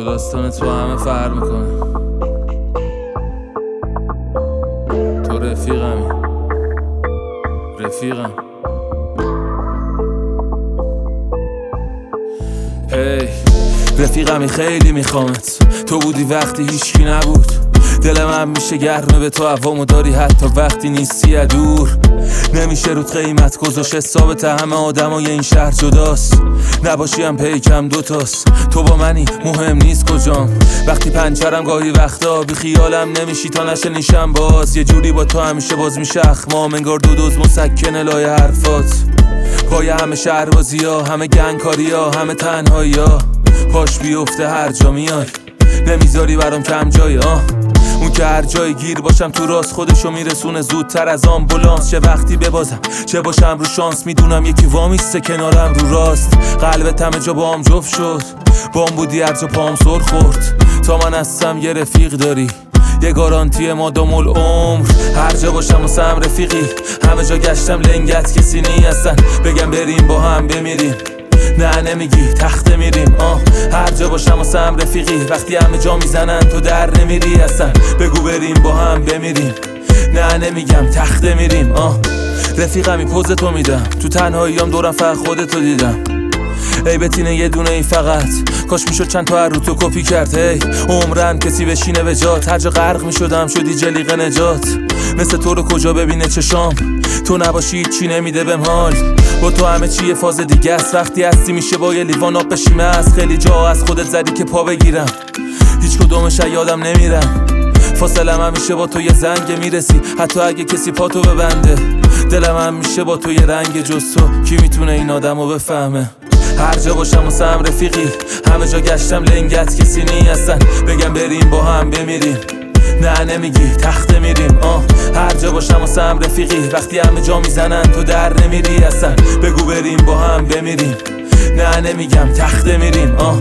تو داستان تو همه فرق میکنه. تو رفیقمی، رفیقم. هی رفیقمی خیلی میخوامت، تو بودی وقتی هیچکی نبود. دل من میشه گرمه به تو هوامو داری حتی وقتی نیستی دور. نمیشه رود قیمت گذاشت، حسابت همه آدمای این شهر جداست. نباشیم پیکم دوتاست، تو با منی مهم نیست کجام. وقتی پنچرم گاهی وقتا بی خیالم نمیشی تا نشنیشم باز. یه جوری با تو همیشه باز میشه اخمام، انگار دو دوز مسکنه لای حرفات. پای همه شهربازی ها، همه گنگکاری ها، همه تنهایی ها. پاش بیفته هر جا میای، نمیذاری برام کم جای اون که هر جای گیر باشم تو راست خودشو میرسونه زودتر از آمبولانس. چه وقتی ببازم چه باشم رو شانس، میدونم یکی وامیسته کنارم رو راست. قلبت همه جا با هم جفت شد، بام بودی هر جا پام سر خورد. تا من هستم یه رفیق داری، یه گارانتی مادام العمر. هر جا باشم واسم رفیقی، همه جا گشتم لنگت کسی نی هستن. بگم بریم با هم بمیریم، نه نمیگی تخته میریم. هر جا باشم واسم رفیقی، وقتی همه جا میزنن تو در نمیری اصلا. بگو بریم با هم بمیریم، نه نمیگم تخته میریم. رفیقمی پوز تو میدم، تو تنهاییام دورم فقط خودتو دیدم. ای بتینه یه دونه ای فقط، کاش میشد چند تا رو تو کپی کرد. هی عمرن کسی بشینه به جات، هر جا غرق میشدم شدی جلیق نجات. مثل تو رو کجا ببینه چشام، تو نباشی چی نمیده بهم حال. با تو همه چی یه فاز دیگه است، وقتی هستی میشه با یه لیوان آب بشیمه. از خیلی جا از خودت زدی که پا بگیرم، هیچ کدومش یادم نمیرم. فاصلم همیشه با تو یه زنگ میرسی، حتی اگه کسی پاتو ببنده. دلم هم میشه با تو یه رنگ جز تو، کی میتونه این آدمو بفهمه. هر جا باشم واسم رفیقی، همه جا گشتم لنگت کسی نی هستن. بگم بریم با هم بمیریم، نه نمیگی تخته میریم. هر جا باشم واسم رفیقی، وقتی همه جا میزنن تو در نمیری اصلا. بگو بریم با هم بمیریم، نه نمیگم تخته میریم.